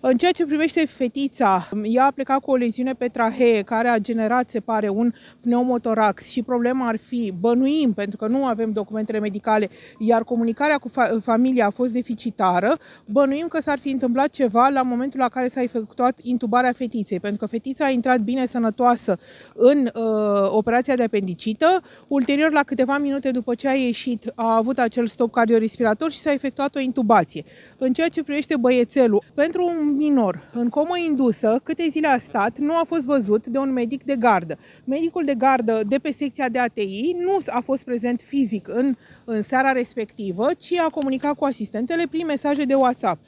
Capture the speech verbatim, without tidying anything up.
În ceea ce privește fetița, ea a plecat cu o leziune pe trahee care a generat, se pare, un pneumotorax și problema ar fi, bănuim, pentru că nu avem documentele medicale, iar comunicarea cu fa- familia a fost deficitară, bănuim că s-ar fi întâmplat ceva la momentul la care s-a efectuat intubarea fetiței, pentru că fetița a intrat bine sănătoasă în uh, operația de apendicită, ulterior, la câteva minute după ce a ieșit, a avut acel stop cardiorespirator și s-a efectuat o intubație. În ceea ce privește băiețelul, pentru un minor în comă indusă, câte zile a stat, nu a fost văzut de un medic de gardă. Medicul de gardă de pe secția de A T I nu a fost prezent fizic în, în seara respectivă, ci a comunicat cu asistentele prin mesaje de WhatsApp.